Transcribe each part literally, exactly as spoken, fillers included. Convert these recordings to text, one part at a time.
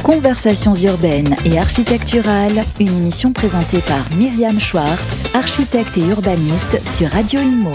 Conversations urbaines et architecturales, une émission présentée par Myriam Schwartz, architecte et urbaniste sur Radio Imo.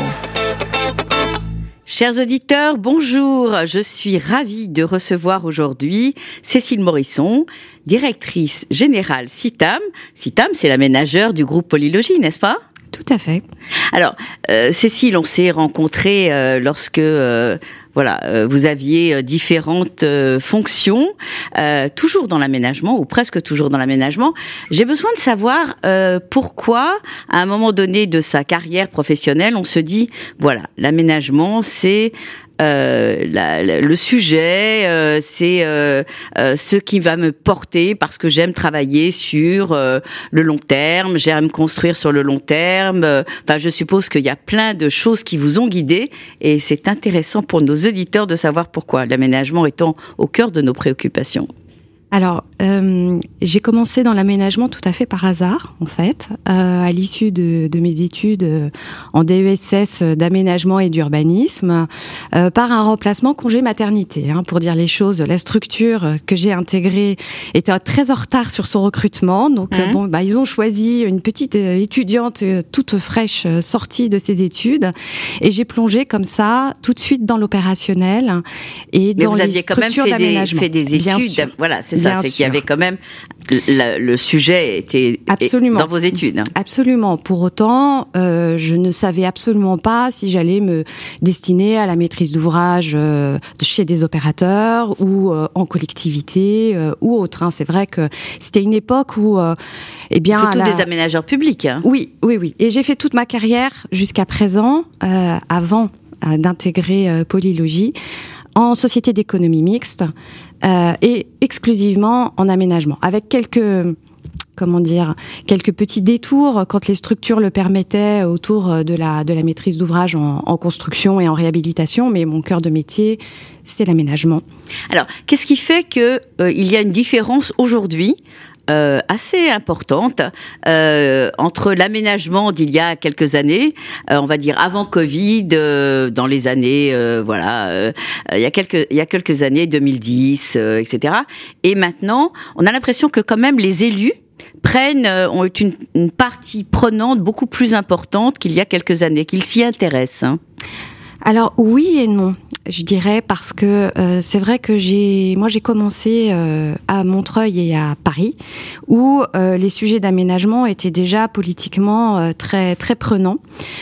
Chers auditeurs, bonjour. Je suis ravie de recevoir aujourd'hui Cécile Morisson, directrice générale CITAM. CITAM, c'est la ménageur du groupe Polylogie, n'est-ce pas ? Tout à fait. Alors, euh, Cécile, on s'est rencontrés euh, lorsque... Euh, Voilà, euh, vous aviez euh, différentes euh, fonctions, euh, toujours dans l'aménagement ou presque toujours dans l'aménagement. J'ai besoin de savoir euh, pourquoi, à un moment donné de sa carrière professionnelle, on se dit voilà, l'aménagement, c'est Euh, la, la, le sujet, euh, c'est euh, euh, ce qui va me porter parce que j'aime travailler sur euh, le long terme, j'aime construire sur le long terme. Enfin, je suppose qu'il y a plein de choses qui vous ont guidé et c'est intéressant pour nos auditeurs de savoir pourquoi, l'aménagement étant au cœur de nos préoccupations. Alors, euh, j'ai commencé dans l'aménagement tout à fait par hasard, en fait, euh, à l'issue de, de mes études euh, en D E S S d'aménagement et d'urbanisme, euh, par un remplacement congé maternité. Hein, pour dire les choses, la structure que j'ai intégrée était très en retard sur son recrutement, donc mmh. euh, bon, bah ils ont choisi une petite euh, étudiante euh, toute fraîche euh, sortie de ses études, et j'ai plongé comme ça tout de suite dans l'opérationnel et Mais dans vous les aviez quand même structures fait d'aménagement. Des, fait des Bien études, sûr. voilà, c'est ça. Bien c'est sûr. qu'il y avait quand même le, le sujet était absolument dans vos études. Absolument. Pour autant, euh, je ne savais absolument pas si j'allais me destiner à la maîtrise d'ouvrage euh, chez des opérateurs ou euh, en collectivité euh, ou autre. Hein. C'est vrai que c'était une époque où, euh, eh bien, plutôt la... des aménageurs publics. Hein. Oui, oui, oui. Et j'ai fait toute ma carrière jusqu'à présent, euh, avant euh, d'intégrer euh, Polylogie, en société d'économie mixte euh, et exclusivement en aménagement, avec quelques, comment dire, quelques petits détours quand les structures le permettaient autour de la de la maîtrise d'ouvrage en, en construction et en réhabilitation, mais mon cœur de métier, c'est l'aménagement. Alors, qu'est-ce qui fait que euh, il y a une différence aujourd'hui Euh, assez importante euh, entre l'aménagement d'il y a quelques années, euh, on va dire avant Covid, euh, dans les années, euh, voilà, euh, il y a quelques il y a quelques années, deux mille dix, euh, et cetera. Et maintenant, on a l'impression que quand même les élus prennent, euh, ont une, une partie prenante beaucoup plus importante qu'il y a quelques années, qu'ils s'y intéressent. Hein. Alors oui et non, je dirais, parce que euh, c'est vrai que j'ai, moi j'ai commencé euh, à Montreuil et à Paris, où euh, les sujets d'aménagement étaient déjà politiquement euh, très très prenants.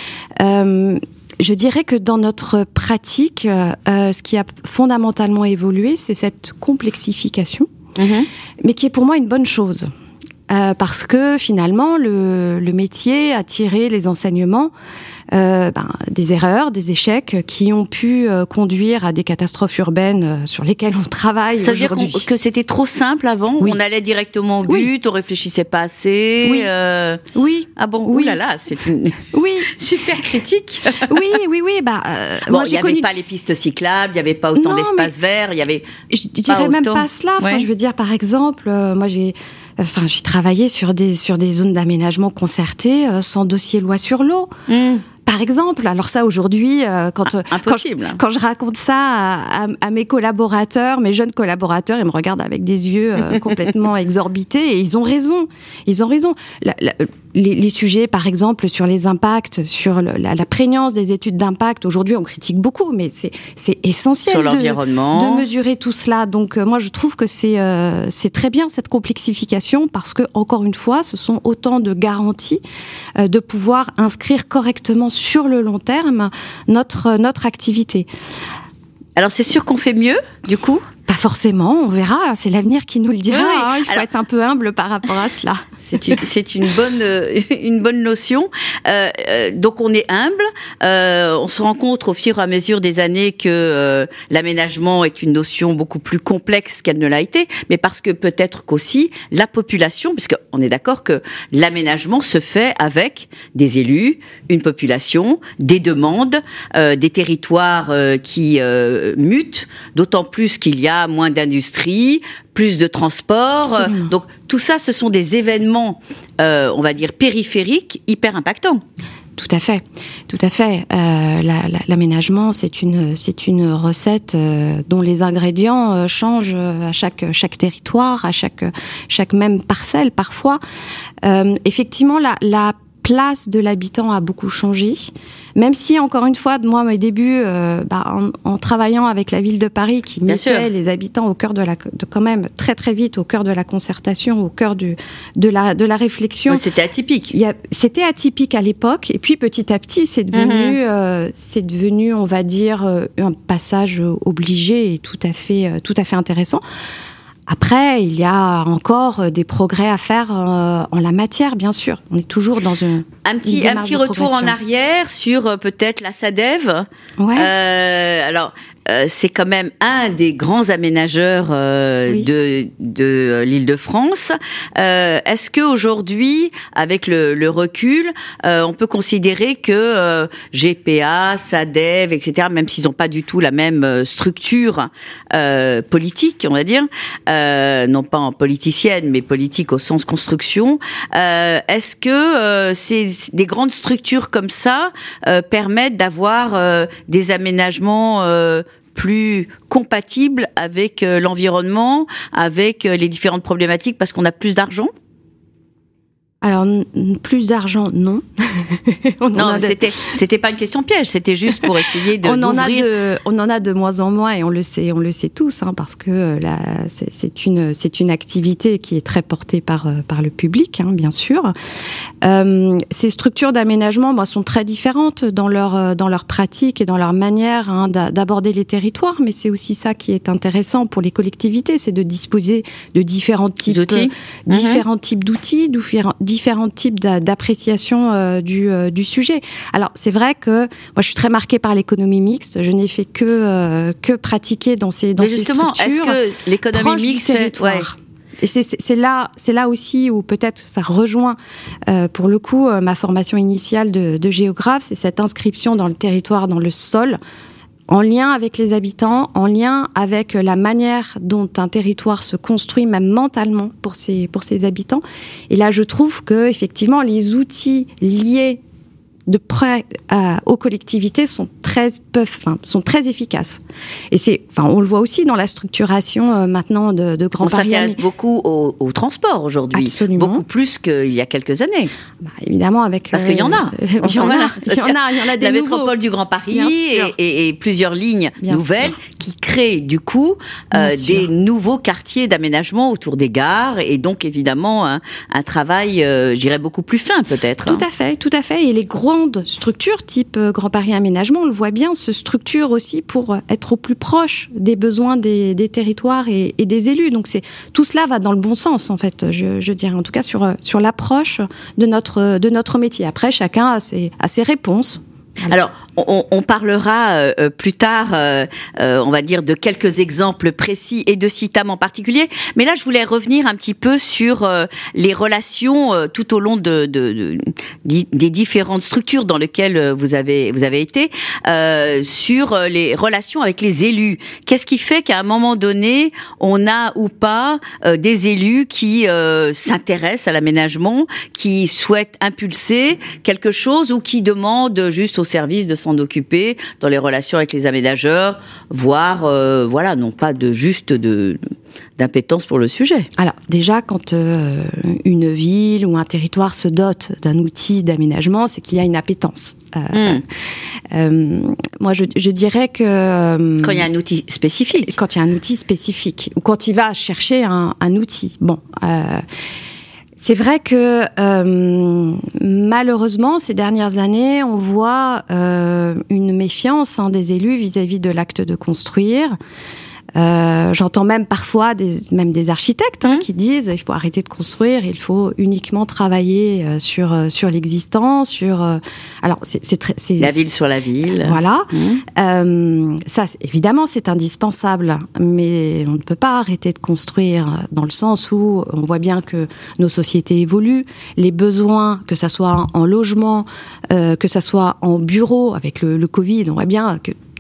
Euh, je dirais que dans notre pratique, euh, ce qui a fondamentalement évolué, c'est cette complexification, mmh. mais qui est pour moi une bonne chose. Euh, parce que finalement, le, le métier a tiré les enseignements euh, ben, des erreurs, des échecs qui ont pu euh, conduire à des catastrophes urbaines euh, sur lesquelles on travaille Ça veut aujourd'hui. dire que c'était trop simple avant, oui. On allait directement au but, oui. on réfléchissait pas assez. Oui. Euh... oui. Ah bon, oui. oulala, c'est une oui. super critique. oui, oui, oui. Bah, euh, bon, moi, il j'ai n'y avait connu... pas les pistes cyclables, il n'y avait pas autant non, d'espaces verts, il y avait. Je dirais pas même autant... pas cela. Enfin, ouais. je veux dire, par exemple, euh, moi j'ai. Enfin, j'ai travaillé sur des sur des zones d'aménagement concertées euh, sans dossier loi sur l'eau. Mmh. Par exemple, alors ça aujourd'hui, euh, quand, ah, impossible. quand, quand je raconte ça à, à, à mes collaborateurs, mes jeunes collaborateurs, ils me regardent avec des yeux euh, complètement exorbités, et ils ont raison. Ils ont raison. La, la, les, les sujets, par exemple, sur les impacts, sur le, la, la prégnance des études d'impact, aujourd'hui on critique beaucoup, mais c'est, c'est essentiel sur de, l'environnement. de mesurer tout cela. Donc euh, moi je trouve que c'est, euh, c'est très bien cette complexification, parce que, encore une fois, ce sont autant de garanties euh, de pouvoir inscrire correctement sur le long terme notre, notre activité. Alors c'est sûr qu'on fait mieux, du coup ? Pas forcément, on verra, c'est l'avenir qui nous le dira. Oui, hein, il faut alors, être un peu humble par rapport à cela. C'est une, c'est une bonne, une bonne notion. Euh, euh, donc on est humble, euh, on se rend compte au fur et à mesure des années que euh, l'aménagement est une notion beaucoup plus complexe qu'elle ne l'a été, mais parce que peut-être qu'aussi la population, puisqu'on est d'accord que l'aménagement se fait avec des élus, une population, des demandes, euh, des territoires euh, qui euh, mutent, d'autant plus qu'il y a moins d'industrie, plus de transport. Absolument. Donc tout ça, ce sont des événements, euh, on va dire, périphériques, hyper impactants. Tout à fait, tout à fait. Euh, la, la, l'aménagement, c'est une, c'est une recette euh, dont les ingrédients euh, changent à chaque, chaque territoire, à chaque, chaque même parcelle parfois. Euh, effectivement, la, la place de l'habitant a beaucoup changé, même si, encore une fois, moi, mes débuts, euh, bah, en, en travaillant avec la ville de Paris, qui Bien mettait sûr. les habitants au cœur de la, de, quand même très très vite au cœur de la concertation, au cœur du, de la, de la réflexion. Oui, c'était atypique. Il y a, c'était atypique à l'époque, et puis petit à petit, c'est devenu, Mm-hmm. euh, c'est devenu, on va dire, euh, un passage obligé et tout à fait, euh, tout à fait intéressant. Après, il y a encore des progrès à faire euh, en la matière, bien sûr. On est toujours dans un Un petit, un petit retour en arrière sur euh, peut-être la SADEV. Ouais. Euh, alors, euh, c'est quand même un des grands aménageurs euh, Oui. de, de euh, l'Île-de-France. Euh, est-ce que aujourd'hui, avec le, le recul, euh, on peut considérer que euh, G P A, SADEV, et cetera, même s'ils n'ont pas du tout la même euh, structure euh, politique, on va dire, euh, non pas en politicienne, mais politique au sens construction, euh, est-ce que euh, c'est des grandes structures comme ça euh, permettent d'avoir euh, des aménagements euh, plus compatibles avec euh, l'environnement, avec euh, les différentes problématiques, parce qu'on a plus d'argent ? Alors, n- plus d'argent, non. on Non, en a de- c'était c'était pas une question piège, c'était juste pour essayer de on en a d'ouvrir. de, on en a de moins en moins et on le sait, on le sait tous, hein, parce que euh, là, c'est, c'est une, c'est une activité qui est très portée par euh, par le public, hein, bien sûr. Euh, ces structures d'aménagement, moi, sont très différentes dans leur euh, dans leur pratique et dans leur manière hein, d'a- d'aborder les territoires, mais c'est aussi ça qui est intéressant pour les collectivités, c'est de disposer de différents types D'outils. euh, différents types d'outils, différents différents types d'a- d'appréciation euh, du euh, du sujet. Alors c'est vrai que moi je suis très marquée par l'économie mixte. Je n'ai fait que euh, que pratiquer dans ces dans Mais ces justement, structures est-ce que l'économie proches du mixte, c'est- territoire. ouais. Et c'est, c'est, c'est là, c'est là aussi où peut-être ça rejoint, euh, pour le coup, euh, ma formation initiale de, de géographe, c'est cette inscription dans le territoire, dans le sol, en lien avec les habitants, en lien avec la manière dont un territoire se construit, même mentalement, pour ses, pour ses habitants. Et là, je trouve que effectivement, les outils liés de près à, aux collectivités sont très peuvent, enfin, sont très efficaces. Et c'est, enfin, on le voit aussi dans la structuration euh, maintenant de, de Grand On Paris. s'intéresse beaucoup au, au transport aujourd'hui, Absolument. beaucoup plus qu'il y a quelques années. Bah, évidemment, avec Parce qu'il y en a. euh, il y en Voilà. a, il y en a, il y en a des La nouveaux. métropole du Grand Paris Bien et, sûr. et, et plusieurs lignes Bien nouvelles sûr. qui créent du coup Bien euh, sûr. des nouveaux quartiers d'aménagement autour des gares et donc évidemment un, un travail, euh, je dirais, beaucoup plus fin peut-être. Tout à fait, tout à fait. Et les grandes structures type euh, Grand Paris Aménagement, on le voit bien, se structurent aussi pour être au plus proche des besoins des, des territoires et, et des élus. Donc c'est tout cela va dans le bon sens en fait. Je, je dirais en tout cas sur sur l'approche de notre de notre métier. Après, chacun a ses a ses réponses. Voilà. Alors, on, on parlera euh, plus tard, euh, euh, on va dire, de quelques exemples précis et de Citam en particulier. Mais là, je voulais revenir un petit peu sur euh, les relations euh, tout au long de, de, de, de, des différentes structures dans lesquelles vous avez, vous avez été, euh, sur les relations avec les élus. Qu'est-ce qui fait qu'à un moment donné, on a ou pas euh, des élus qui euh, s'intéressent à l'aménagement, qui souhaitent impulser quelque chose ou qui demandent juste au service de s'en occuper dans les relations avec les aménageurs, voire, euh, voilà, non pas de juste de, d'impétence pour le sujet. Alors déjà, quand euh, une ville ou un territoire se dote d'un outil d'aménagement, c'est qu'il y a une appétence. Euh, Mmh. euh, moi, je, je dirais que euh, Quand il y a un outil spécifique. quand il y a un outil spécifique ou quand il va chercher un, un outil. Bon. Euh, C'est vrai que euh, malheureusement, ces dernières années, on voit euh, une méfiance hein, des élus vis-à-vis de l'acte de construire. Euh, j'entends même parfois des, même des architectes hein, mmh. qui disent il faut arrêter de construire, il faut uniquement travailler euh, sur euh, sur l'existant, sur euh, alors c'est c'est très c'est la ville sur la ville. Voilà. Mmh. Euh, ça évidemment c'est indispensable, mais on ne peut pas arrêter de construire dans le sens où on voit bien que nos sociétés évoluent, les besoins que ça soit en logement, euh, que ça soit en bureau avec le, le Covid, on voit bien que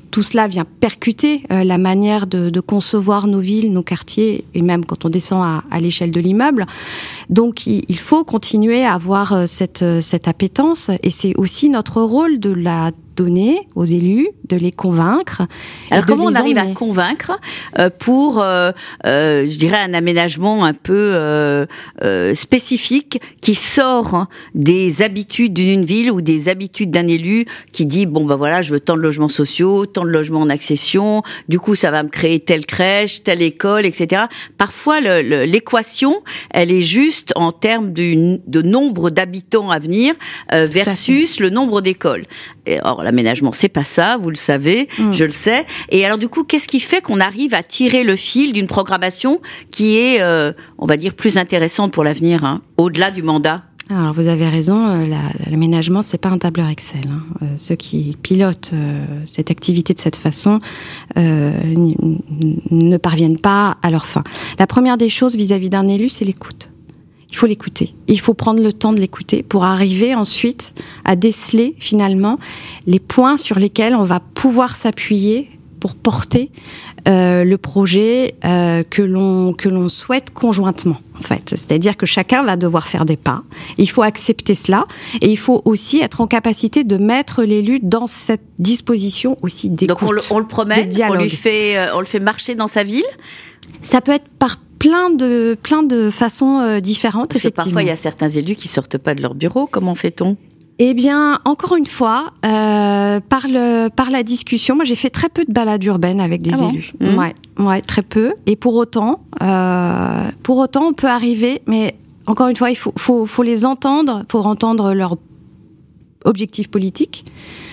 tout cela vient percuter euh, la manière de, de concevoir nos villes, nos quartiers, et même quand on descend à, à l'échelle de l'immeuble. Donc, il, il faut continuer à avoir euh, cette, cette appétence, et c'est aussi notre rôle de la donner aux élus, de les convaincre. Alors comment on arrive à convaincre euh, pour, euh, euh, je dirais, un aménagement un peu euh, euh, spécifique qui sort des habitudes d'une ville ou des habitudes d'un élu qui dit bon ben voilà, je veux tant de logements sociaux, tant de logements en accession, du coup ça va me créer telle crèche, telle école, et cetera. Parfois le, le, l'équation, elle est juste en termes de, de nombre d'habitants à venir euh, versus le nombre d'écoles. Et, or l'aménagement c'est pas ça, vous le savez, mmh. je le sais. Et alors du coup, qu'est-ce qui fait qu'on arrive à tirer le fil d'une programmation qui est, euh, on va dire, plus intéressante pour l'avenir, hein, au-delà du mandat? Alors vous avez raison, euh, la, l'aménagement c'est pas un tableur Excel. Hein. Euh, ceux qui pilotent euh, cette activité de cette façon euh, n- n- ne parviennent pas à leur fin. La première des choses vis-à-vis d'un élu, c'est l'écoute. Il faut l'écouter. Il faut prendre le temps de l'écouter pour arriver ensuite à déceler finalement les points sur lesquels on va pouvoir s'appuyer pour porter euh, le projet euh, que l'on que l'on souhaite conjointement. En fait, c'est-à-dire que chacun va devoir faire des pas. Il faut accepter cela et il faut aussi être en capacité de mettre l'élu dans cette disposition aussi d'écoute. Donc on le, on le promène, on lui fait, euh, on le fait marcher dans sa ville. Ça peut être par plein de plein de façons euh, différentes. Parce que parfois il y a certains élus qui sortent pas de leur bureau. Comment fait-on ? Eh bien, encore une fois, euh, par le par la discussion, moi j'ai fait très peu de balades urbaines avec des ah élus. Bon mmh. Ouais, ouais, très peu. Et pour autant, euh, pour autant, on peut arriver. Mais encore une fois, il faut faut faut les entendre, faut entendre leurs objectifs politiques.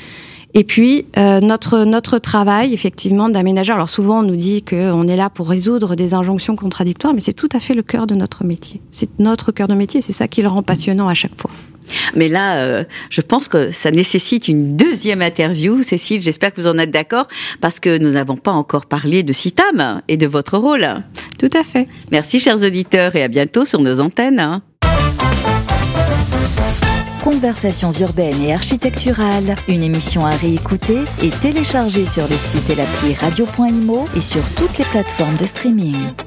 Et puis euh, notre notre travail effectivement d'aménageur. Alors souvent on nous dit que on est là pour résoudre des injonctions contradictoires, mais c'est tout à fait le cœur de notre métier. C'est notre cœur de métier, et c'est ça qui le rend passionnant à chaque fois. Mais là, euh, je pense que ça nécessite une deuxième interview, Cécile. J'espère que vous en êtes d'accord, parce que nous n'avons pas encore parlé de CITAM et de votre rôle. Tout à fait. Merci, chers auditeurs, et à bientôt sur nos antennes. Conversations urbaines et architecturales, une émission à réécouter et télécharger sur le site et l'appli radio point imo et sur toutes les plateformes de streaming.